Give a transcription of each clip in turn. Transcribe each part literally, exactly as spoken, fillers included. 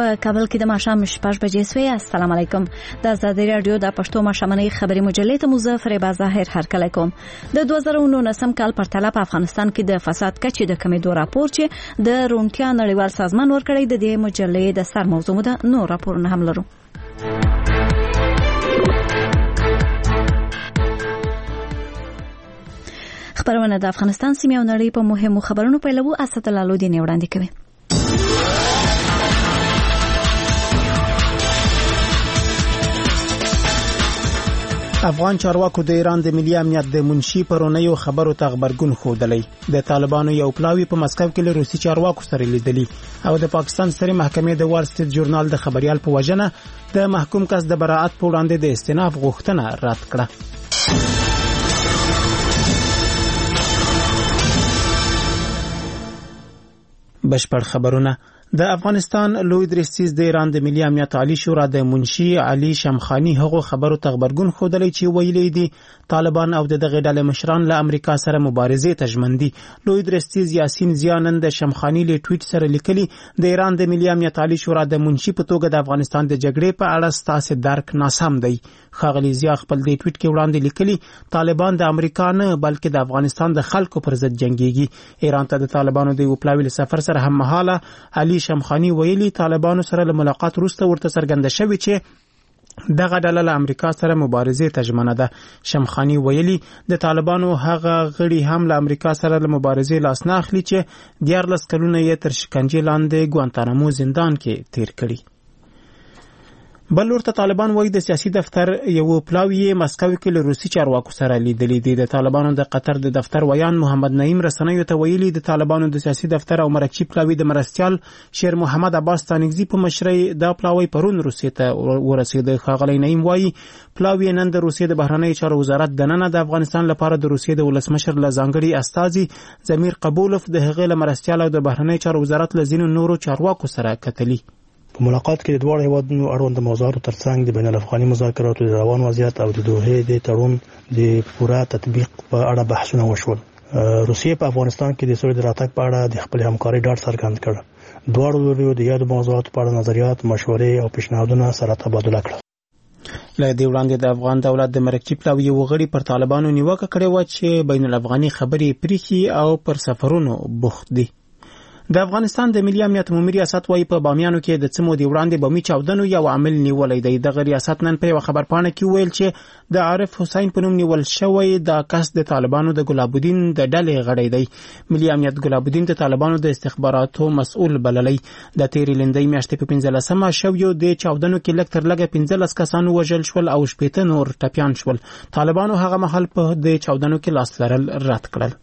په کابل کې د ماښام شپږ بجې سوې. السلام علیکم. د آزادۍ رادیو د پښتو ماښامنۍ خبري مجلې ته مظفر بازاهر هرکلی کوم. د دوه زره نولسم کال په پرتله په افغانستان کې د فساد کچې د کمیدو راپور چې د روڼتیا نړیوال سازمان ورکړی د دې مجلې د سر موضوع ده. نور راپورونه هم لرو. خبرونه د افغانستان سیمې او نړۍ په مهمو خبرونو پیلوو. اسد الله لودین وړاندې کوي. افغان چارواکو د ایران د ملي امنیت د منشي پرونیو خبرو ته خبرګون خوده. د طالبانو یو پلاوی په مسکو کې له روسي چارواکو سره لیدلی او د پاکستان سترې محکمې د وال سټریټ ژورنال د خبريال په وجنه د محکوم کس د براءت په وړاندې د استئناف غوښتنه رد کړه. بشپړ خبرونه. د افغانستان لوی درستیز د ایران د ملي امنیت عالی شورا د منشي علي شمخانی هغه خبرو ته خبرګون خوده چې ویلي دي طالبان او دغه ډلې مشران له امریکا سره مبارزه ته ژمن دي. لوی درستیز یاسین زیانند شمخانی له ټویټ سره لیکلي د ایران د ملي امنیت عالی شورا د منشي په توګه د افغانستان د جګړې په اړه ستاسو درک ناسم دی. خاغلی زیا خپل د ټویټ کې وړاندې لیکلي طالبان د امریکا نه بلکې د افغانستان د خلکو پر ضد جنگيږي. ایران ته د طالبانو د وپلاوی سفر سره هم مهاله علي شمخانی ویلي طالبانو سره له ملاقات وروسته ورته څرګنده شوی چې دغه ډله له امریکا سره مبارزه ته ژمنه ده. شمخانی ویلي د طالبانو هغه غړي هم له امریکا سره له مبارزه لاس نه اخلي چې دیارلس کلونه یې تر شکنجې لاندې ګوانتانامو زندان کې تیر کړي. بل ورته طالبان وایي د سیاسي دفتر یو پلاوی مسکو کې له روسي چارواکو سره لیدلې دي. د طالبانو د قطر د دفتر ویان محمد نعیم رسنیو ته ویلي د طالبانو د سیاسي دفتر او مرکزی پلاوی د مرستيال شیر محمد عباس تانگزی په مشرۍ د پلاوی پرون روسي ته ورسېد. خاغلی نعیم وایي پلاوی نن د روسي د بهرنی چارو وزارت د نن د افغانستان لپاره د روسي د ولسمشر له ځانګړي استازي زمیر قبولوف د هغه له مرستيال او د بهرنی چارو وزارت له ځینو نورو چارواکو سره کتلي. په ملاقات کې د دوه هیوادونو اړوند موضوعاتو ترڅنګ د بین الافغاني مذاکراتو د روان وضعیت او د دوحې د تړون د پوره تطبیق په اړه بحثونه وشول. روسیې په افغانستان کې د سولې د راتګ په اړه د خپل همکاري ډاډ څرګند کړ. دواړو لورو د یادو موضوعاتو په اړه نظریات، مشورې او پیشنهادونه سره تبادله کړل. له دې وړاندې د افغان دولت د مرکزی پلاوی وغړي پر طالبانو نیوکه کړې و چې بین الافغاني خبرې پریخي او پر سفرونو بوخت دي. د افغانستان د ملي امنیت عمومي ریاست وايي په بامیانو کې د څمو دی وړاندې بمي چاودنو یو عامل نیولای دی. د ریاست نن په خبر پاڼه کې ویل چې د عارف حسین په نوم نیول شوی د کس د طالبانو د ګلاب الدین د ډلې غړی دی. ملي امنیت ګلاب الدین د طالبانو د استخباراتو مسؤل بللی. د تیرې لندۍ میاشتې په پنځلسمه شویو د چاودنو کې لږ تر لږه پنځلس کسانو وژل شول او شپږ نور ټپيان شول. طالبانو هغه مهال په د چاودنو کې لاس لرل رد کړل.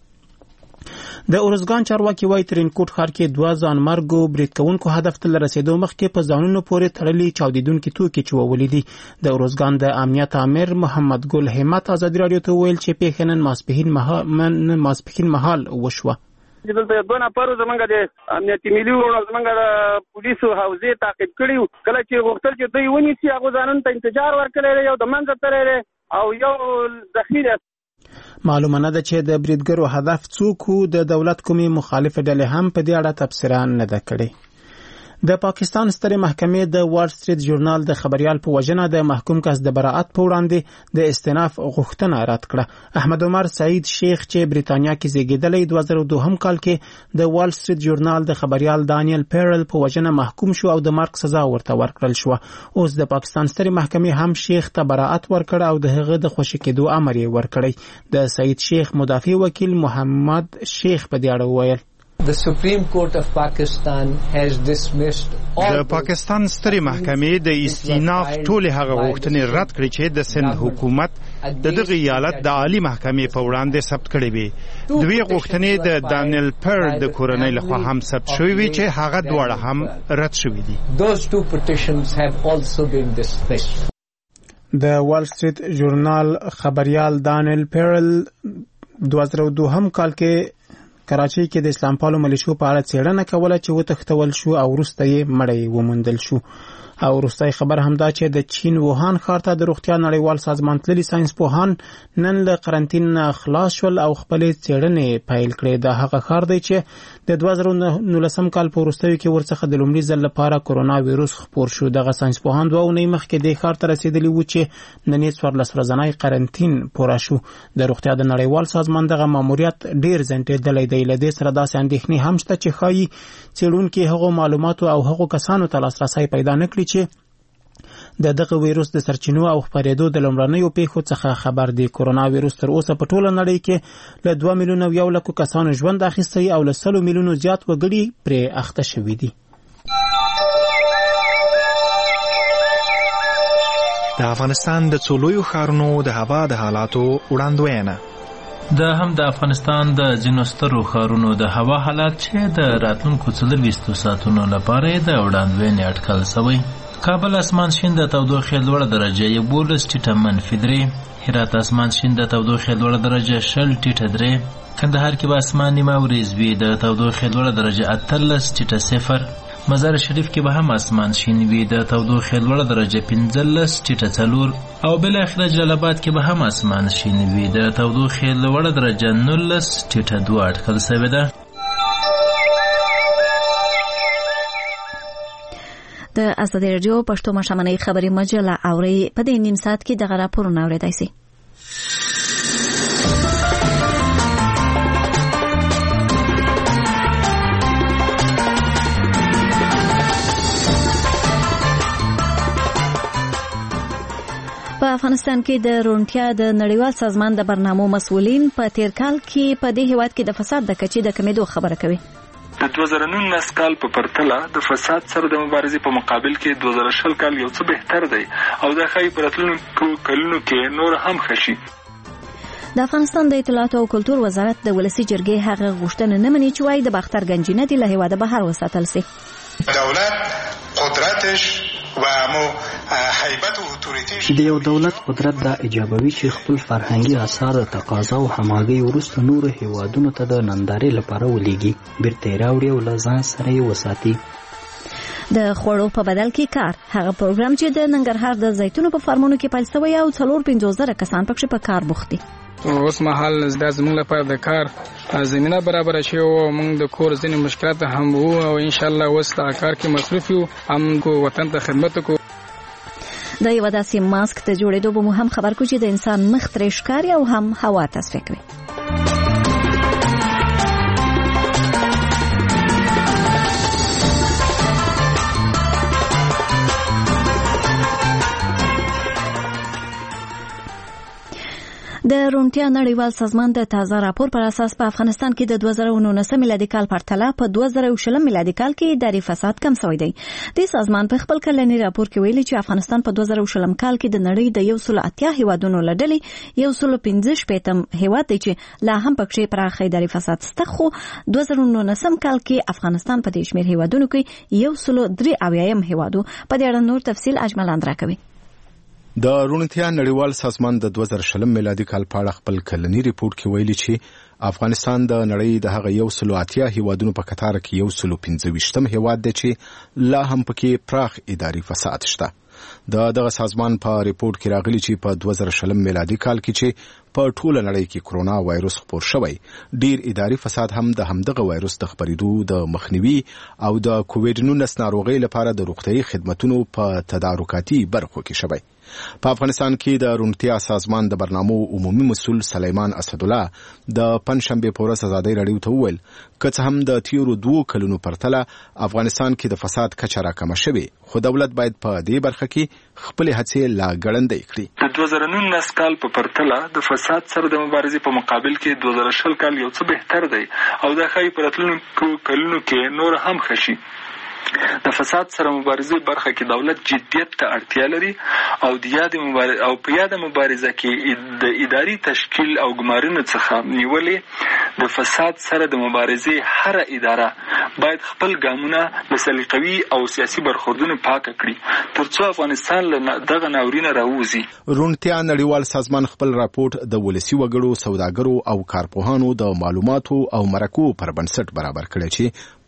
د اورزګان چارواکي وايي ترینکوټ ښار کې دوه ځانمرګو برید کوونکو هدف ته رسیدو مخکې په ځانونو پورې تړلي چاودیدونکو توکي چولې دي. د اورزګان د امنیت امیر محمد ګل همت آزادي رادیو ته ویل چې پیښنن ماسپهین مها من ماسپهین محل وشوه. دلته دوه نفر زمونږ د امنیتي ملي ورونو زمونږ د پولیسو حوزې تعقیب کړي. کله چې غوښتل چې دوی ونیسي هغه ځانونو ته انتظار ورکړي یو د منځ ترې او یو ذخیره. معلومه نه ده چې د بریدګرو هدف څوک و. د دولت کومي مخالف ډلې هم په دې اړه تبصره نه ده کړې. د پاکستان سترې محکمې د وال سټریټ ژورنال د خبريال په وجنه د محکوم کس د براءت په وړاندې د استئناف غوښتنه رد کړه. احمد عمر سعید شیخ چې بریتانیا کې زیږیدلی دوه زره دوه کال کې د وال سټریټ ژورنال د خبريال دانیل پیرل په وجنه محکوم شو او د مرګ سزا ورته ورکړل شو. اوس د پاکستان سترې محکمې هم شیخ ته براءت ورکړ او د هغه د خوشی کېدو امر یې ورکړی. د سعید شیخ مدافع وکیل محمد شیخ په دې اړه وویل The Supreme Court of Pakistan has dismissed all د پاکستان سترې محکمې د استئناف ټول هغه غوښتنې رد کړې چې د سند حکومت د دغه ایالت د عالی محکمې په وړاندې ثبت کړې وي. دوی غوښتنې د دانیل پر د کورنۍ لخوا هم ثبت شوې وي چې هغه دواړه هم رد شوې دي. Those two petitions have also been dismissed. د وال سټریټ ژورنال خبريال دانیل پیرل دوه زره دوه کال کې کراچۍ کې د اسلام پالو ملیشو په اړه څېړنه کوله چې وتښتول شو او وروسته یې مړی وموندل شو. او وروستۍ خبر همدا چې د چین ووهان ښار ته د روغتیا نړیوال سازمان تللي ساينس پوهان نن له قرنطین خلاص شول او خپلې څېړنې پیل کړې. دا هغه ښار دی چې د دوه زره نولسم کال په وروستیو کې ورڅخه د لومړي ځل لپاره کرونا ویروس خپور شو. دغه ساينس پوهان دوه اونۍ مخکې دې ښار ته رسېدلي وو چې نن یې څوارلس ورځنی قرنطین پوره شو. د روغتیا د نړیوال سازمان دغه ماموریت ډیر ځنډېدلی دی. له دې سره داسې اندېښنې هم شته چې ښایي څېړونکي هغو معلوماتو او هغو کسانو ته لاسرسی پیدا نه کړي چې د دغه ویروس د سرچینو او خپرېدو د لومړنیو پیښو څخه خبر دي. کرونا ویروس تر اوسه په ټوله نړۍ کې له دوه میلیونه او یو لکو کسانو ژوند اخیستی او له سلو میلیونو زیات وګړي پرې اخته شوي دي. د افغانستان د څو لویو ښارونو د هوا د حالاتو وړاندوینه. د هم د افغانستان د ځینو سترو ښارونو د هوا حالات چې د راتلونکو څلرویشتو ساعتونو لپاره د وړاندوینې اټکل شوی. کابل اسمان شین د تودوخې لوړه درجه یولس ټیټه منفي درې، هرات اسمان شین د تودوخې لوړه درجه شل ټیټه درې، کندهار کې به اسمان نیمه وریځ وي د تودوخې لوړه درجه اتلس ټیټه صفر، مزار شریف کې به هم اسمان شین وي د تودوخې لوړه درجه پنځلس ټیټه څلور، او بالاخره جلال آباد کې به هم اسمان شین وي د تودوخې لوړه درجه نولس ټیټه دوه اټکل شوې ده. د ازادي راډیو پښتو مشامنۍ خبري مجله اوري په دې نیم ساعت کې دغه راپورونه اورېدای شي. په افغانستان کې د روڼتیا د نړیوال سازمان د برنامو مسؤلین په تیر کال کې په دې هیواد کې د فساد د کچې د کمیدو خبره کوي. د دوه زره نولس کال په پرتله د فساد سره د مبارزې په مقابل کې دوه زره شل کال یو څه بهتر دی او دا ښایي په راتلونکو کلونو کې نور هم ښه شي. د افغانستان د اطلاعات او کلتور وزارت د ولسي جرګې هغه غوښتنه نه مني چې وايي د باختر گنجینه د له هیواده بهر وساتل شي. دولت قدرتش و مو هیبت او اتوریتیش د یو دولت قدرت دا ایجابوي چې خپل فرهنګي آثار د تقاضا او همغږي وروسته نور هیوادونو ته د نندارې لپاره ولېږي، بیرته یې راوړي او له ځان سره یې وساتي. د خوړو په بدل کې کار هغه پروګرام چې د ننګرهار د زیتونو په فارمونو کې پیل شوی او څلور پنځوس زره کسان پکې په کار بوخت دي. اوس مهال د زموږ لپاره د کار زمينه برابر شي او موږ د کور ځینې مشکلات هم وو او ان شاء الله اوس د کار کې مصروف یو، هم کو وطن ته خدمت کو. د یو داسې ماسک ته جوړېدو به مو هم خبر کو چې د انسان مخ ترې ښکاري او هم هوا تصفیه کوي. د روڼتیا نړیوال سازمان د تازه راپور پر اساس په افغانستان کې د دوه زره نولس میلادي کال پرتله په دوه زره شل میلادي کال کې اداري فساد کم شوی دی. د سازمان په خپل کلنی راپور کې ویلي چې افغانستان په دوه زره شل کال کې د نړۍ د یو سل اتیا هیوادونو لړلې یو سل پنځه شپږم هیواد دی چې لا هم پکې پراخ اداري فساد شته، خو دوه زره نولس کال کې افغانستان په دې شمیر هیوادونو کې یو سل درې اویایم هیوادو. په دې اړه نور تفصیل اجمل اندرا کوي. د روڼتیا نړیوال سازمان د دوه زره شل میلادي کال په اړه خپل کلنی ریپورت کې ویلي چې افغانستان د نړۍ د هغه یو سل اتیا هیوادونو په کتار کې یو سل پنځه ویشتم هیواد دی چې لا هم پکې پراخ اداري فساد شته. د دغه سازمان په ریپورت کې راغلي چې په دوه زره شل میلادي کال کې چې په ټوله نړۍ کې کرونا وایروس خپور شوی، ډیر اداري فساد هم د همدغه وایروس د خپرېدو د مخنیوي او د کووډ نولس ناروغۍ لپاره د روغتیايي خدماتو په تدارکاتي برخو کې شوی. په افغانستان کې د روڼتیا سازمان د برنامو عمومي مسؤل سلیمان اسدالله د پنځشنبه په ورځ ازادي راډیو ته وویل که څه هم د تیرو دوو کلونو پرتله افغانستان کې د فساد کچه راکمه شوې، خو دولت باید په دې برخه کې خپل هڅې لا ګړندۍ کړي. د دوه زره نولس کال په پرتله د فساد سره د مبارزې په مقابل کې دوه زره شل کال یو څه بهتر دی او دا ښایي په راتلونکو کلونو کې نور هم ښه شي. د فساد سره مبارزې برخه کې دولت جدیت ته اړتیا لري او د یاد مبارزه او په یاد مبارزه کې د اداري تشکیل او ګمارنو څخه نیولې د فساد سره د مبارزې هر اداره باید خپل ګامونه له سلیقوي او سیاسي برخوردونو پاک کړي ترڅو افغانستان له دغه ناورینه راوځي. روڼتیا نړیوال سازمان خپل راپورټ د ولسی وګړو، سوداګرو او کارپوهانو د معلوماتو او مرکو پر بنسټ برابر کړی چې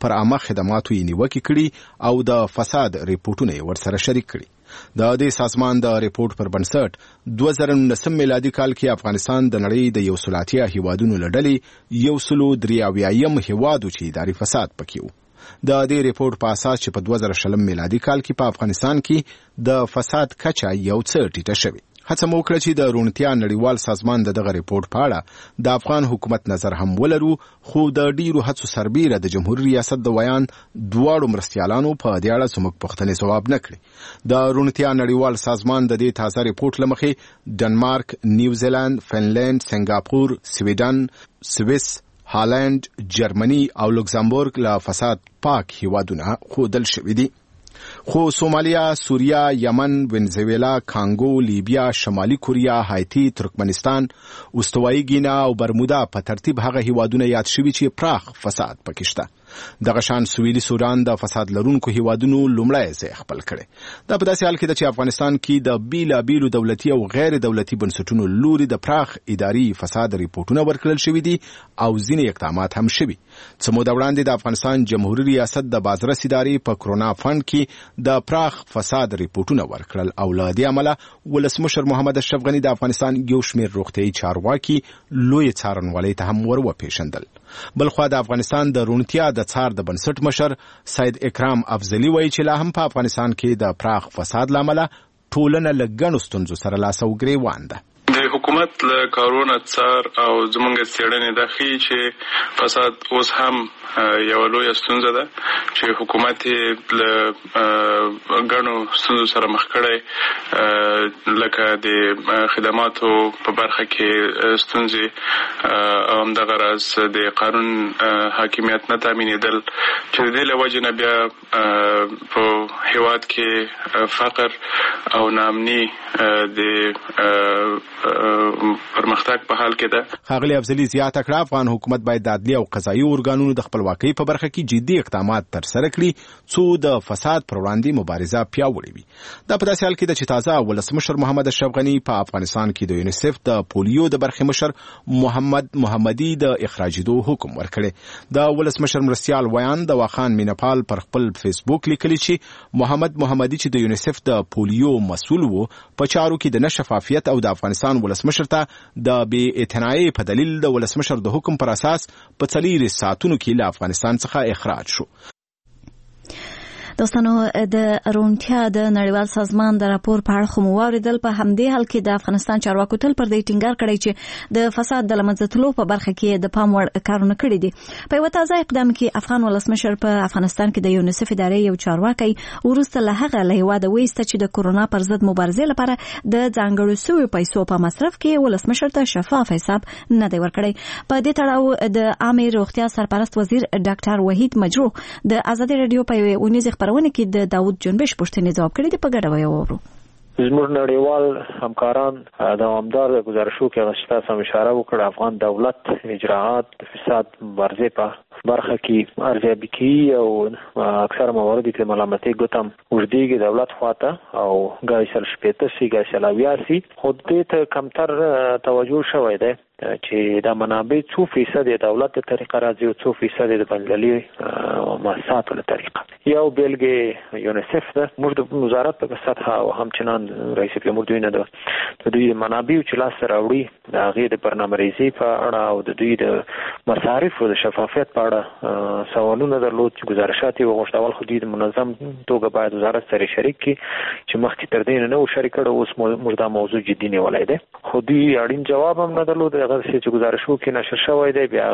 پر عامه خدماتو یې نیوکې کړي او د فساد ریپورټونه یې ورسره شریک کړي. د دې سازمان د ریپورټ پر بنسټ دوه زره نولسم میلادي کال کې افغانستان د نړۍ د یو سل اتیا هیوادونو له ډلې یو سل درې اویایم هیواد و چې اداري فساد پکې و. د دې ریپورټ په اساس چې په دوه زره شلم میلادي کال کې په افغانستان کې د فساد کچه یو څه ټیټه شوې. هڅه مو وکړه چې د روڼتیا نړیوال سازمان د دغه ریپورټ په اړه د افغان حکومت نظر هم ولرو، خو د ډیرو هڅو سربیره د جمهوریت ریاست د ویان دواړو مرستیالانو په دې اړه زموږ پوښتنې ځواب نه کړي. د روڼتیا نړیوال سازمان د دې تازه ریپورټ له مخې ډنمارک، نیوزیلند، فنلند، سنگاپور، سویډن، سویس، هالند، جرمني او لوکزامبورګ له فساد پاک هیوادونه ښودل شوي دي. خو سومالیا، سوریه، یمن، ونزویلا، کانګو، لیبیا، شمالي کوریا، هایتی، ترکمنستان، استوایي ګینا او برمودا په ترتیب هغه هیوادونه یاد شوي چې پراخ فساد پکې شته. دغه شان سویلي سودان د فساد لرونکو هیوادونو لومړی ځای خپل کړی. دا په داسې حال کې ده چې افغانستان کې د بیلابیلو دولتي او غیر دولتي بنسټونو لوري د پراخ اداري فساد ریپورټونه ورکړل شوي دي او ځینې اقدامات هم شوي. څه موده وړاندې د افغانستان جمهوریت ریاست د بازرس ادارې په کرونا فند کې د پراخ فساد ریپورټونه ورکړل او له دې امله ولسمشر محمد اشرف غني د افغانستان یو شمېر روغتیايي چارواکي لوی څارنوالۍ ته هم ور وپېژندل. بلخوا د افغانستان د روڼتیا د څار د بنسټ مشر سید اکرام افضلي وایي چې لا هم په افغانستان کې د پراخ فساد له امله ټولنه له ګڼو ستونزو سره لاس او ګریوان ده. د حکومت له کارونه څار او زمونږ څېړنې دا ښیي چې فساد اوس هم یوه لویه ستونزه ده چې حکومت یې له ګڼو ستونزو سره مخ کړی، لکه د خدماتو په برخه کې ستونزې او همدغه راز د قانون حاکمیت نه تامینېدل چې د دې له وجې نه بیا په هېواد کې فقر او ناامني د پرمختګ په حال کې ده. ښاغلي افضلي زیاته کړه افغان حکومت باید د عدلي او قضایي ارګانونو د خپلواکۍ په برخه کې جدي اقدامات ترسره کړي څو د فساد پر وړاندې مبارزه پیاوړې وي. دا په داسې حال کې ده چې تازه ولسمشر محمد اشرف غني په افغانستان کې د یونیسف د پولیو د برخې مشر محمد محمدي د اخراجېدو حکم ورکړی. د ولسمشر مرستیال ویان د واخان مینپال پر خپل فیسبوک لیکلي چې محمد محمدي چې د یونیسف د پولیو مسؤل و په چارو کې د نه شفافیت او د افغانستان ولسمشر ته د بې اعتنایۍ په دلیل د ولسمشر د حکم پر اساس په څلور ساعتونو کې له افغانستان څخه اخراج شو. دوستانو د روڼتیا د نړیوال سازمان د راپور په اړه خو مو واوریدل. په همدې حال کې د افغانستان چارواکو تل پر دې ټینګار کړی چې د فساد د لمنځه تلو په برخه کې د پام وړ کارونه کړي دي. په یو تازه اقدام کې افغان ولسمشر په افغانستان کې د یونیسف ادارې یو چارواکي وروسته له هغه له هیواده وایسته چې د کورونا پر ضد مبارزې لپاره د ځانګړو شویو پیسو په مصرف کې ولسمشر ته شفاف حساب نه دی ورکړی. په دې تړاو د عامه روغتیا سرپرست وزیر ډاکټر وحید مجروح د ازادي رادیو په یوه اونیزه خبرونه کې د داود جنبش پوښتنې ځواب کړي دي. په ګډه وایو زموږ نړیوال همکاران دوامدار گزارشو کې غشتا سم اشاره وکړه افغان دولت اجراءات فساد مبارزې په برخه کې ارزیابي کوي او اکثر موارد کې ملامتي ګوتم وجديږي دولت خواته او ګای سل شپېته سي ګای سل اویا سي خود دې ته کمتر توجه شوی دی چې دا منابع څو فیصد د دولت ته طریقه راځي او څو فیصد د بنګلي مؤسساتو له طریقه. یو بیلګه یونیسف ده موږ د وزارت په سطح او همچنان رئیس جمهور دوی نه ده د دوی منابع چې لاس راوړي د هغه د برنامه‌ریزي په اړه او د دوی د مصارف او د شفافیت په اړه سوالونه درلود چې گزارشات یې وغوښتل خو دوی د منظم توګه باید وزارت سره شریک کړي چې مخکې تر دې نه و شریک کړو اوس موږ دا موضوع جدي نیولای دی خو دوی اړین جواب هم نه درلود. هغه چې گزارشو کې نشر شوی دی بیا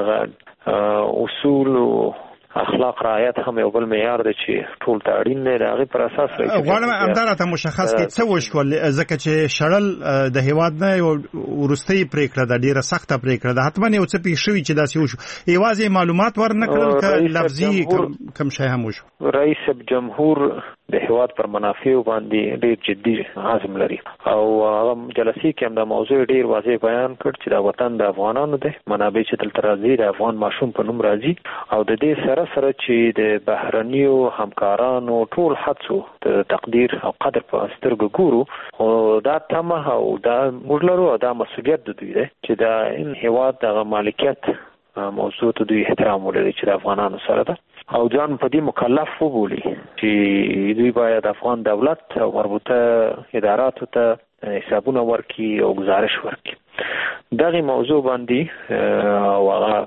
هغه اصول او اخلاق رعایت هم یو بل معیار دی چې ټول ته اړین دی. هغه پر اساس غواړم همدارته مشخص کړي څه وشول ځکه چې شړل د هیواد نه ورستۍ پریکړه د ډیره سخته پریکړه ده حتما یو څه پیښ شوی چې داسې وشو. یوازې معلومات ورنکړل ک لفظي کم شای هم وشو. رئیس جمهور د هیواد پر منافع باندې ډیر جدي عزم لري او هغه جلسې کې هم د موضوع ډیر واضح بیان کړ چې دا وطن د افغانانو دی، منابع چې دلته راځي د افغان ماشوم په نوم راځي او د دې سره سره چې د بهرنیو همکارانو ټول هڅو د تقدیر او قدر په سترګو ګورو او دا تمه او دا موږ لرو دا مسؤلیت د دوی دی چې دا ان هیواد د مالکیت موضوع ته دوی احترام ولري چې د افغانانو سره ده او ځان په دې مکلف وبولي چې دوی باید افغان دولت او مربوطه اداراتو ته حسابونه ورکړي او گزارش ورکړي. دغه موضوع باندې او هغه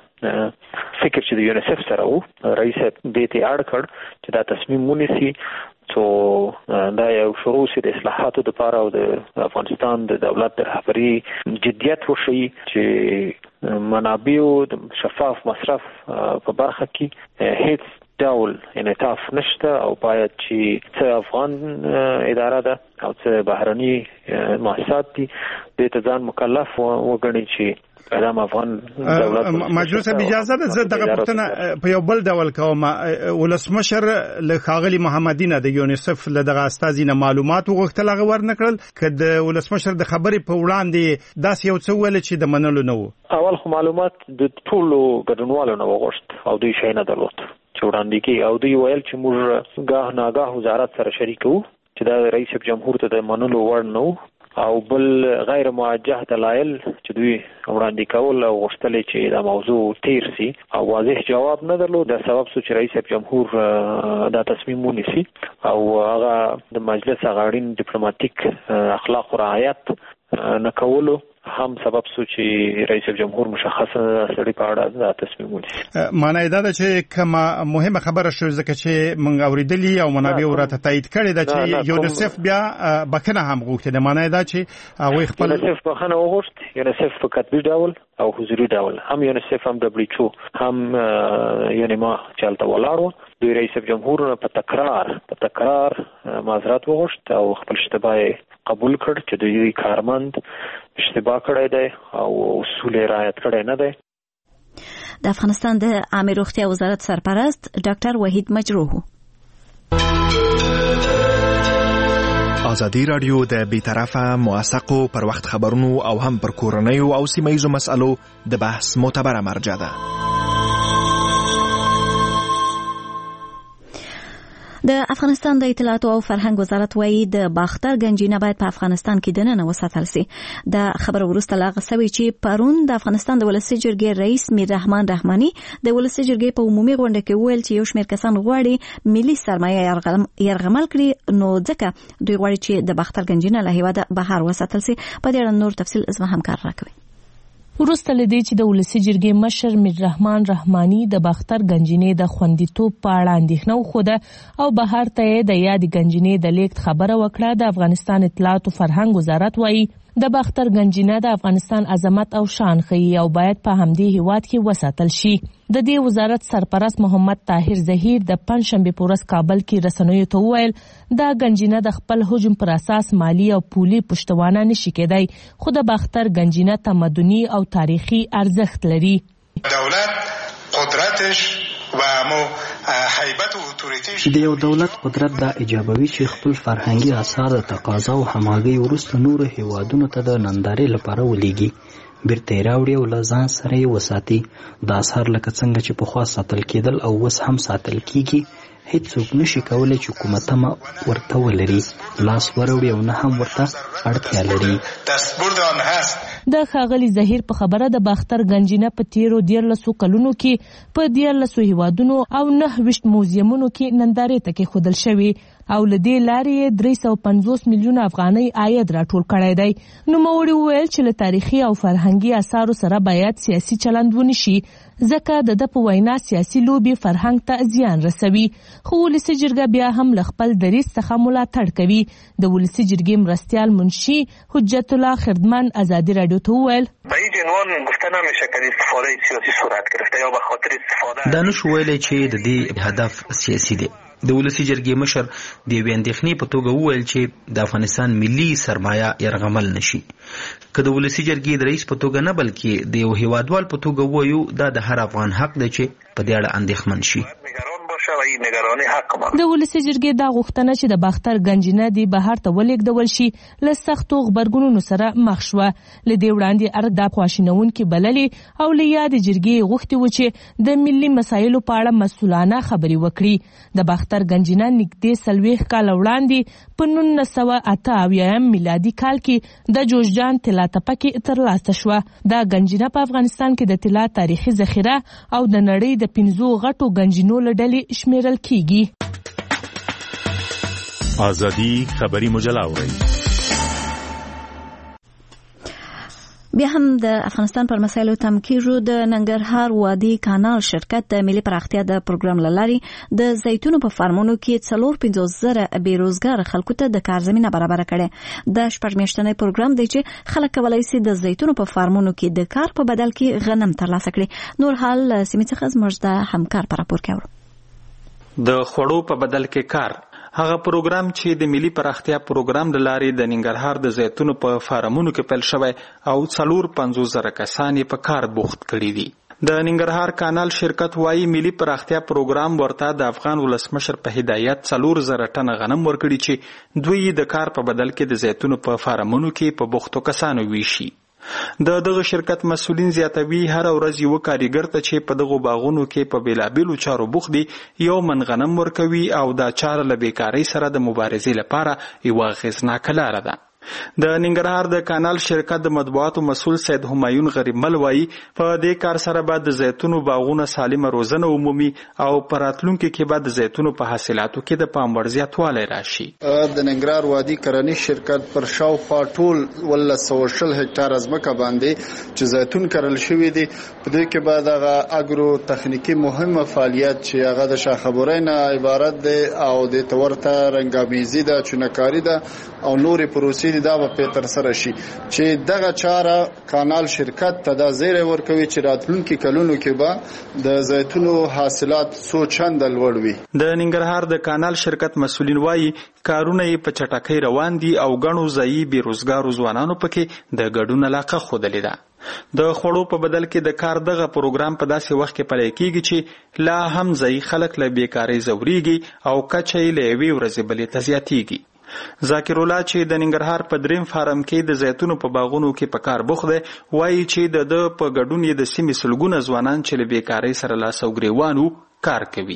فکر چې د یونیسف سره وو رئیس دې ته اړ کړ چې دا تصمیم ونیسي تو دا یو شروع سي د اصلاحاتو لپاره او د افغانستان د دولت د رهبري جديت وشي چې منابع د شفاف مصرف په برخه کې هیڅ ډول انعطاف نشته او باید چې څه افغان اداره ده او څه بهرني مؤسسات دي د ته ځان مکلف وګڼي چې ادم افغان دولت مجلس اجازه ده زه دغه پښتنه په یو بل ډول کوم ولسمشر له خاغلی محمدینه د یونیسف له دغه استازینه معلومات وغوښتل هغه ورنکړل کله د ولسمشر د خبرې په وړاندې داس یو څه ول چې د منلو نه وو. اول خو معلومات د ټولو ګډونوالو نه وغوښت او دوی شي نه درلود چې وړاندې کې او دوی ویل چې موږ غاه ناغاه وزارت سره شریکو چې دا رئیس جمهور ته د منلو وړ نه او بل غیر موجه دلایل چې دوی وړاندې کول او غوښتل چې دا موضوع تیر سي او واضح جواب نه درلود. دا سبب سو چې رئیس جمهور دا تصمیم ونیسي او هغه د مجلس غاړین ډیپلوماټیک اخلاق او رعایت نه کولو هم سبب سو چې رئیس جمهور مشخصه سړي په اړه دا تصمیم ونیسي. معنی دا ده چې کومه مهمه خبره شو ځکه چې موږ اوریدلی او منابع ورته تایید کړي ده چې یونیسف بیا بکنه هم غوښتي ده. معنی دا چې هغه خپل یونیسف بخنه وغوښت یونیسف په کتبي ډول او حضوري ډول هم یونیسف هم دبليو هم یونیما چالتہ ولاړو دوی رئیس جمهور په تکرار په تکرار معذرت وغوښت او خپل اشتباه قبول کړ چې دوی کارمند اشتباه کړی دی او اصول رعایت کړی نه دی. د افغانستان د عامه روغتیا وزارت سرپرست ډاکټر وحید مجروح. ازادي رادیو د بیطرفه موثقو پر وخت خبرونو او هم پر کورنیو او سیمه‌ییزو مسألو د بحث معتبره مرجع ده. د افغانستان د اطلاعات او فرهنګ وزارت وايي د باختر گنجینه باید په افغانستان کې دننه وساتل شي. د خبر ورسته لاغه سوي چې پرون د افغانستان د ولسی جرګې رئیس میر رحمان رحماني د ولسی جرګې په عمومي غونډه کې ویل چې یو شمېر کسان غواړي ملي سرمایه یرغمل کړي نو ځکه دوی غواړي چې د باختر گنجینه له هیواده بهر وساتل شي. په دې اړه نور تفصیل زما همکار راکوي. وروسته لدی چې د ولسی جرګې مشر میر رحمان رحماني د باختر گنجینې د خوندیتوب په اړه اندېښنه وښوده او بهر ته د یاد گنجینې د لیکت خبره وکړه. د افغانستان اطلاعات او فرهنګ وزارت وايي د باختر گنجینه د افغانستان عظمت او شان ښیي او باید په همدې هیواد کې وساتل شي. د دې وزارت سرپرست محمد طاهر زهیر د پنځشنبه په ورځ کابل کې رسنیو ته وویل دا گنجینه د خپل حجم پر اساس مالی او پولي پشتوانه نشي کېدای خو د باختر گنجینه تمدني او تاریخي ارزښت لري. دولت قدرتش و مو هیبت او اتوریتیش د یو دولت قدرت دا ایجابوي چې خپل فرهنګي آثار د تقاضا او همغږي ورسته نور هیوادونو ته د نندارې لپاره ولېږي بیرته راوړي او له ځان سره یې وساتي. دا اثار لکه څنګه چې پخوا ساتل کېدل او اوس هم ساتل کېږي هیڅوک نشي کولی چې حکومت هم ورته ولري لاس وروړي او نه هم ورته اړتیا لري. د ښاغلي زهیر په خبره د باختر گنجینه په تیرو دیارلسو کلونو کې په دیارلسو هیوادونو او نه ویشت موزیمونو کې نندارې ته کېښودل شوي او له دې لارې درې سوه پنځوس میلیونه افغانۍ عاید راټول کړی دی. نوموړي وویل چې له تاریخي او فرهنګي اثارو سره باید سیاسي چلند ونشي ځکه د ده په وینا سیاسي لوبې فرهنګ ته زیان رسوي. خو ولسي جرګه بیا هم له خپل دریځ څخه ملاتړ کوي. د ولسي جرګې مرستیال منشي حجت الله خردمن ازادي رادیو ته وویل به این عنوان گفته نمیشه که استفاده سیاسی صورت گرفته یا به خاطر استفاده دا نشو ویلی چې د دې هدف سیاسي دی. د ولسی جرګې مشر د یوې اندېښنې په توګه وویل چې د افغانستان ملي سرمایه یرغمل نشي. که د ولسی جرګې د رئیس په توګه نه بلکې د یو هیوادوال په توګه ووایو دا د هر افغان حق دی چې په دې اړه اندېښمن شي. د ولسی جرګې دا غوښتنه چې د باختر گنجینه دی بهر ته ولېږدول شي له سختو غبرګونونو سره مخ شوه. له دې وړاندې ارګ دا خواشینونکې بللې او له یادې جرګې غوښتي و چې د ملي مسایلو په اړه مسؤلانه خبرې وکړي. د باختر گنجینه نږدې څلوېښت کاله وړاندې په نولس سوه اته اویایم میلادي کال کې د جوزجان طلا تپه کې ترلاسه شوه. دا ګنجینه په افغانستان کې د طلا تاریخي ذخیره او د نړۍ د پنځو غټو ګنجینو له ډلې شمیرل کیږي. آزادی خبری مجله اورئ. بیا هم د افغانستان پر مسایلو تم کیږو. د ننګرهار وادي کانال شرکت د ملي پراختیا د پروګرام له لارې د زیتونو په فارمونو کې څلور پنځوس زره بیروزګار خلکو ته د کار زمینه برابر کړي. د شپږ میاشتنی پروګرام دی چې خلک کولای شي د زیتونو په فارمونو کې د کار په بدل کې غنم ترلاسه کړي. نور حال سیمې څخه زموږ د همکار پر راپور کوي. د خوړو په بدل کې کار هغه پروګرام چې د ملي پراختیا پروګرام د لارې د ننګرهار د زیتونو په فارمونو کې پیل شوی او څلور پنځوس زره کسان په کار بوخت کړي دي. د ننګرهار کانال شرکت وايي ملي پراختیا پروګرام ورته د افغان ولسمشر په هدایت څلور زره ټن غنم ورکړي چې دوی د کار په بدل کې د زیتونو په فارمونو کې په بوختو کسانو ویشي. د دغه شرکت مسؤلین زیاتوي هر ورځ یو کاریګر ته چې په دغه باغونو کې په بیلابیلو چارو بوخت دي یو من غنم ورکوي او دا چاره له بیکارۍ سره د مبارزې لپاره یو اغیزناکه لاره ده. د ننګرهار د کانال شرکت د مطبوعاتو مسؤل سید همایون غریبمل وایي په دې کار سره به د زیتونو باغونه سالمه روزنه عمومي او په راتلونکي کې به د زیتونو په حاصلاتو کې د پام وړ زیاتوالی راشي. د ننګرهار وادي کرنیز شرکت پر شاوخوا ټول ولس سوه شل هکټاره ځمکه باندې چې زیتون کرل شوي دي په دې کې به دغه اګرو تخنیکي مهمه فعالیت چې هغه د شاخبرۍ نه عبارت دی او د تورته رنګامیزي ده چونکاري ده او نورې پروسې دا په تر سره شي چې دغه چاره کانال شرکت ته د زیری ورکوي چې راتلونکي کلونو کې به د زیتونو حاصلات څو چنده لوړ وي. د ننګرهار د کانال شرکت مسؤلین وایي کارونه یې په چټکۍ روان دي او ګڼو ځایي بیروزګارو ځوانانو پکې د ګډون علاقه ښودلې ده. د خوړو په بدل کې د کار دغه پروګرام په داسې وخت کې پلی کیږي چې لا هم ځایي خلک له بیکارۍ ځورېږي او کچه یې له یوې ورځې بلې ته زیاتېږي. ذاکر الله چې د ننګرهار په دریم فارم کې د زیتونو په باغونو کې په کار بوخت دی وایي چې د د په ګډون یې د سیمې سلګونه ځوانان چې له بیکارۍ سره لاس او ګریوان کار کوي.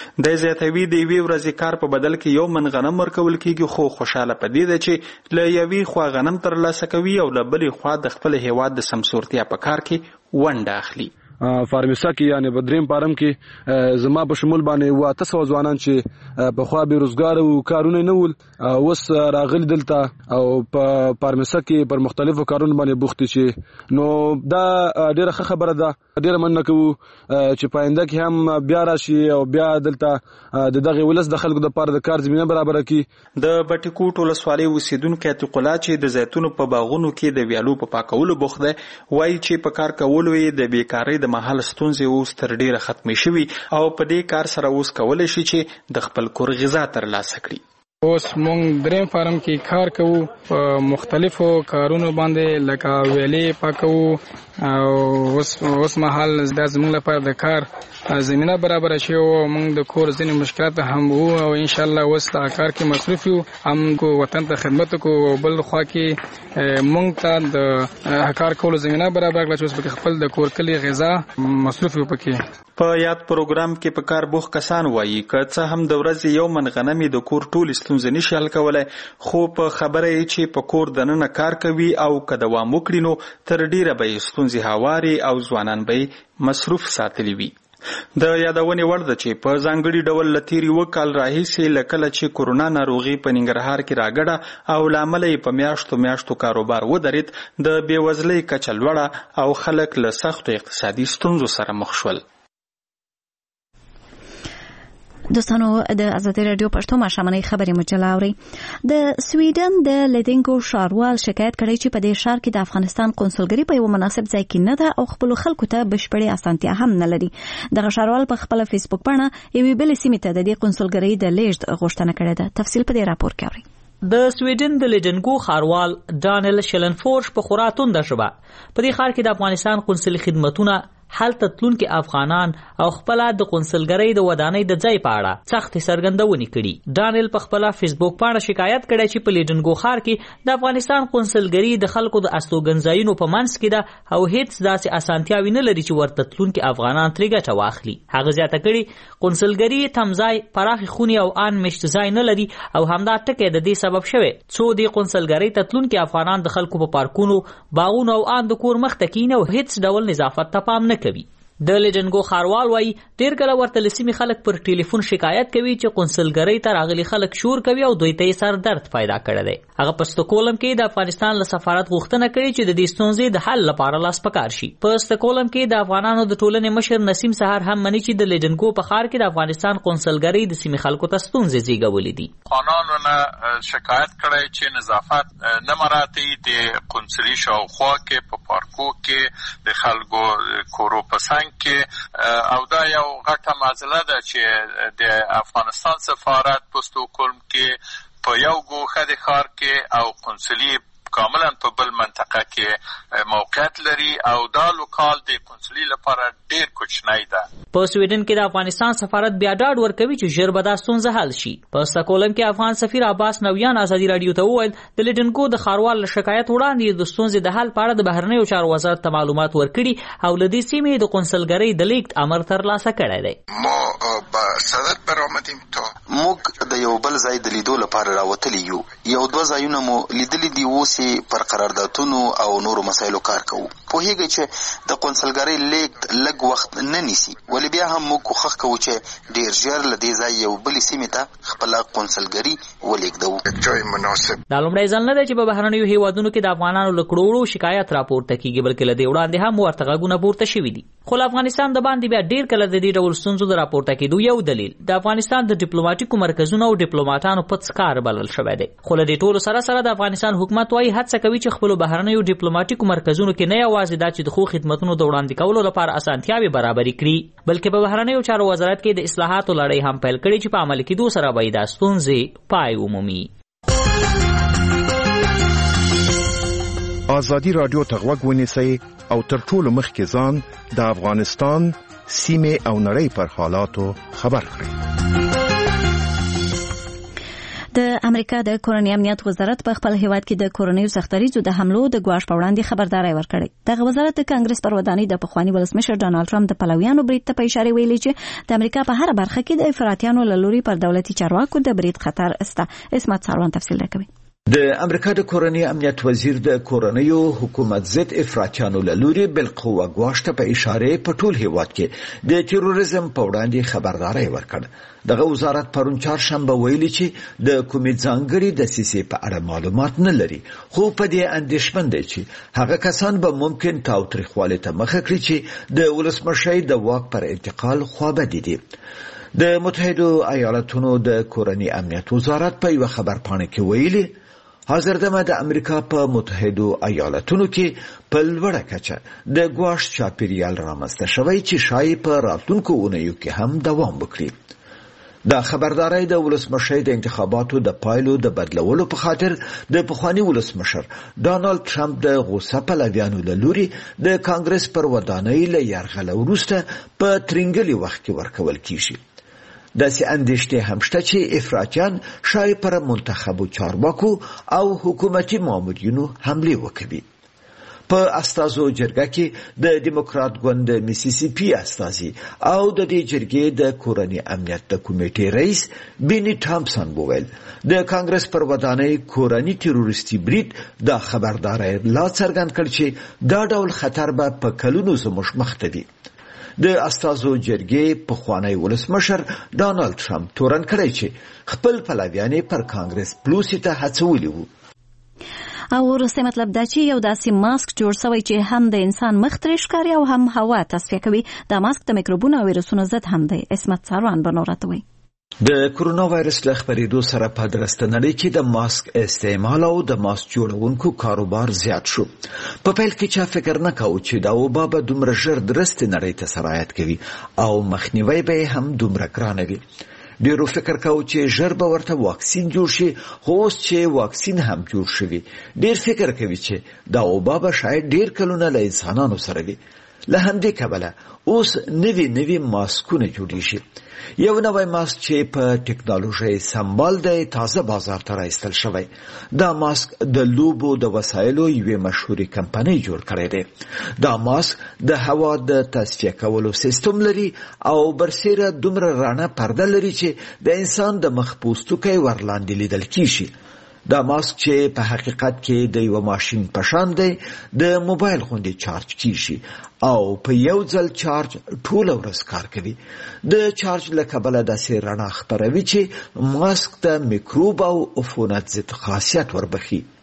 د زیاتوي د یوې ورځې کار په بدل کې یو من غنم ورکول کېږي خو خوشاله په دې ده چې له یوې خوا غنم ترلاسه کوي او له بلې خوا د خپل هیواد د سمسورتیا په کار کې ونډه اخلي. فارمیسا کې یعنی بدریم پارم کې زما په شمول باندې و اته سوه ځوانان چې په خوا بیروزګار او کارونه نه ول اوس راغلي دلته او په فارمیسا کې پر مختلفو کارونو باندې بوخت شي. نو دا ډیره ښه خبره ده. ډیره مننه کوو چې پاینده کې هم بیا راشي او بیا دلته د دغه ولس د خلکو لپاره د کار زمینه برابر کړي. د بټي کوټ ولسوالۍ اوسیدونکي عتیق الله چې د زیتونو په باغونو کې د ویالو په پاکولو بوخت دی وایي چې په کار کولو یې د بیکارۍ د محل ستونزې اوس تر ډیره ختمې شوي او په دې کار سره اوس کولی شي چې د خپل کور غذا ترلاسه کړي. اوس مونږ دریم فارم کې کار کوو په مختلفو کارونو باندې لکه ویلې پاکوو او اوس اوس مهال دا زموږ لپاره د کار زمینه برابر شي او مونږ د کور ځینې مشکلات هم وو او ان شاء الله اوس د کار کې مصروف یو هم کو وطن ته خدمت کو بل خوا کې مونږ ته د کار کولو زمینه برابر کړل چې اوس په خپل د کور کلی غذا مصروف یو پکې. په یاد پروګرام کې په کار بوخ کسان وایي که څه هم د ورځې یو من غنمې د کور ټول ستونزې نشي حل کولی خو په خبره یې چې په کور دننه کار کوي او که دوام وکړي نو تر ډیره به یې ستونزې هواري او ځوانان به یې مصروف ساتلی وي. د یادونې وړ ده چې په ځانګړي ډول له تېر یوه کال راهیسې له کله چې کورونا ناروغي په ننګرهار کې راګډه او له امله یې په میاشتو میاشتو کاروبار ودرېد د بېوزلۍ کچه لوړه او خلک له سختو اقتصادي ستونزو سره مخ شول. دوستانو د آزادی رادیو پښتو ماښامنۍ خبري مجله اوري. د سویډن د لیدینګو ښاروال شکایت کړی چې په دې ښار کې د افغانستان قونسلګري په یو مناسب ځای کې نه ده او خپل خلکو ته بشپړې اسانتیا هم نه لري. دغه ښاروال په خپل فیسبوک باندې یوې بلې سیمې ته د دې قونسلګرۍ د لیږد غوښتنه کړې ده. تفصیل په دې راپور کې اوري. د سویډن د لیدینګو ښاروال ډانیل شلنفورش په خورا تونده ژبه په دې ښار کې د افغانستان قونسلي خدمتونه هلته تلونکي افغانان او خپل د قونسلګرۍ د ودانۍ د ځای په اړه سخت څرګندونې کړي. ډانیل په خپل فیسبوک باندې شکایت کړی چې په لیډنګو ښار کې د افغانستان قونسلګرۍ د خلکو د استوګنځایونو په منځ کې ده او هیڅ داسې اسانتیاوې نه لري چې ورته تلونکي افغانان ترې ګټه واخلي. هغه زیاته کړي قونسلګرۍ تمځای پراخې خونې او ان مشت ځای نه لري او همدا ټکی د دې سبب شوی څو د قونسلګرۍ ته تلونکي افغانان د خلکو په پارکونو باغونو او ان د کور مخ ته کیني او هیڅ ډول نظافت ته پام نه کوي. د لیډنګو ښاروال وایي ډېر کله ورته له سیمې خلک پر ټلیفون شکایت کوي چې قونسلګرۍ ته راغلي خلک شور کوي او دوی ته یې سر درد پیدا کړی دی. هغه په سټکولم کې د افغانستان له سفارت غوښتنه کړې چې د دې ستونزې د حل لپاره لاس په کار شي. په سټکولم کې د افغانانو د ټولنې مشر نسیم سهار هم مني چې د لیډنګو په ښار کې د افغانستان قونسلګرۍ د سیمې خلکو ته ستونزې زیږولې دي. افغانانو نه شکایت کړی چې نظافت نه مراعاتي د قونسلي شاوخوا کې په پارکو کې د خلکو کورو په څنګ کې او دا یو غټه مسله ده چې د افغانستان سفارت په سټوکهولم کې په یو ګوښه د ښار کې او قونسلي کاملا په بل منطقه کې موقعیت لري او دا لوکال د قونسلي لپاره ډیر کوچنی ده. په سویډن کې د افغانستان سفارت بیا ډاډ ورکوي چې ژر به دا ستونزه حل شي. په سټکهولم کې افغان سفیر عباس نویان ازادي راډیو ته وویل د لیډنګو د ښاروال له شکایت وړاندې د ستونزې د حل په اړه د بهرنیو چارو وزارت ته معلومات ورکړي او له دې سیمې د قونسلګرۍ د لیږد امر ترلاسه کړی دی. ما به صدد برآمدیم تا موږ د یو بل ځای د لیدو لپاره راوتلی یو یو دوه ځایونه مو لیدلي دي اوس پر قراردادونو او نورو مسایلو کار کوو. پوهیږئ چې د قونسلګرۍ لیږد لږ وخت نه نیسي ولې بیا هم موږ کوښښ کوو چې ډېر ژر له دې ځای یو بلې سیمې ته خپله قونسلګري ولېږدوو. جای مناسب دا لومړی ځل نه دی چې په بهرنیو هیوادونو کې د افغانانو له کړوړو شکایت راپورته کیږي بلکې له دې وړاندې هم ورته غږونه پورته شوي دي. خو له افغانستان د باندې بیا ډېر کله د دې ډول ستونزو د راپورته کېدو یو دلیل د افغانستان د ډیپلوماټیکو مرکزونو او ډیپلوماټانو پڅ کار بلل شوی دی. خو له دې ټولو سره سره د افغانستان حکومت وايي هڅه کوي چې خپلو بهرنیو ډیپلوماټیکو مرکزونو کې نه یوازې دا چې د ښو خدمتونو د وړاندې کولو لپاره اسانتیاوې برابرې کړي بلکې په بهرنیو چارو وزارت کې د اصلاحاتو لړۍ هم پیل کړې چې په عملي کېدو سره به یې دا ستونزې پای ومومي. ازادي راډیو ته غوږ ونیسئ او تر ټولو مخکې ځان د افغانستان سیمې او نړۍ پر حالاتو خبر کړئ. د امریکا د کورنۍ امنیت وزارت په خپل هیواد کې د کورنیو سختریزو د حملو د ګواښ په وړاندې خبرداري ورکړې. دغه وزارت د کانګرس پر ودانۍ د پخوانی ولسمشر ډانلډ ټرمپ د پلویانو برید ته په اشاره ویلي چې د امریکا په هر برخه کې د افراطیانو له لوري پر دولتي چارواکو د برید خطر شته. اسمت ساروان تفصیل راکوي. د امریکا د کورنۍ امنیت وزیر د کورنیو حکومت ضد افراطیانو له لوري بالقوه ګواښ ته په اشاره په ټول هیواد کې د تروریزم په وړاندې خبرداري ورکړه. دغه وزارت پرون چهارشنبه ویلي چې د کومې ځانګړي دسیسې په اړه معلومات نه لري خو په دې اندېښمن دی چې هغه کسان به ممکن تاوتریخوالي ته مخه کړي چې د ولسمشر د واک پر انتقال خوابدي دي. د متحده ایالاتونو د کورنۍ امنیت وزارت په یو خبرپاڼه کې ویلي حاضر دمه د امریکا په متحده ایالاتونو کې په لوړه کچه د ګواښ چاپیریال رامنځته شوی چې شاید په راتلونکو اونیو کې هم دوام وکړي. دا خبرداري د ولسمشر د انتخاباتو د پایلو د بدلولو په خاطر د پخوانی ولسمشر ډانلډ ټرمپ د غوسه پلویانو له لوري د کانګرس پر ودانۍ له یرغل وروسته په ترنګلي وخت کې ورکول کیږي. داسې اندېښنې هم شته چې افراطیان شاید پر منتخبو چارواکو او حکومتي مامورینو حمله وکړي. په استازو جرګه کې د دیموکرات ګوند میسیسیپي استازي او د دې جرګې د کورنۍ امنیت د کمیټې رئیس بینی تامپسن وویل د کانګرس پر ودانۍ کورنۍ تروریستي برید دا خبرداري لا څرګند کړ چې دا ډول خطر به په کلونو زموږ مخ ته وي. د استازو جرګې پخوانی ولسمشر ډانلډ ټرمپ تورن کړی چې خپل پلویان پر کانګرس پلوسی ته هڅولي وو. او ورسته مطلب دا چې یو داسې ماسک جوړ شوی چې هم د انسان مخ ترې ښکاري او هم هوا تصفیه کوي. دا ماسک د میکروبونو او ویروسونو ضد هم دی. اسمت ساروان بنوراتوي. د کرونا وایرس له خپرېدو سره په درسته نړۍ کې د ماسک استعمال او د ماسک جوړونکو کاروبار زیات شو. په پیل کې چا فکر نه کاوه چې دا وبا به دومره ژر درسته نړۍ ته سرایت کوي او مخنیوي به هم دومره ګران وي. ډیرو فکر کاوه چې ژر به ورته واکسین جوړ شي خو اوس چې واکسین هم جوړ شوی ډیر فکر کوي چې دا وبا به شاید ډیر کلونه له انسانانو سره وي. له همدې کبله اوس نوي نوي ماسکونه جوړیږي. یو نوی ماسک چې په ټکنالوژي سمبال دی تازه بازار ته راایستل شوی. دا ماسک د لوبو د وسایلو یوې مشهورې کمپنۍ جوړ کړی دی. دا ماسک د هوا د تصفیه کولو سیستم لري او برسیره دومره رڼه پرده لري چې د انسان د مخ پوستکی ورلاندې لیدل کیږي. دا ماسک چې په حقیقت کې د یو ماشین په شان دی د موبایل غوندې چارج کیږي او په یو ځل چارج ټوله ورځ کار کوي. د چارج له کبله داسې رڼا خپروي چې ماسک ته میکروب او عفونت ضد خاصیت وربخي.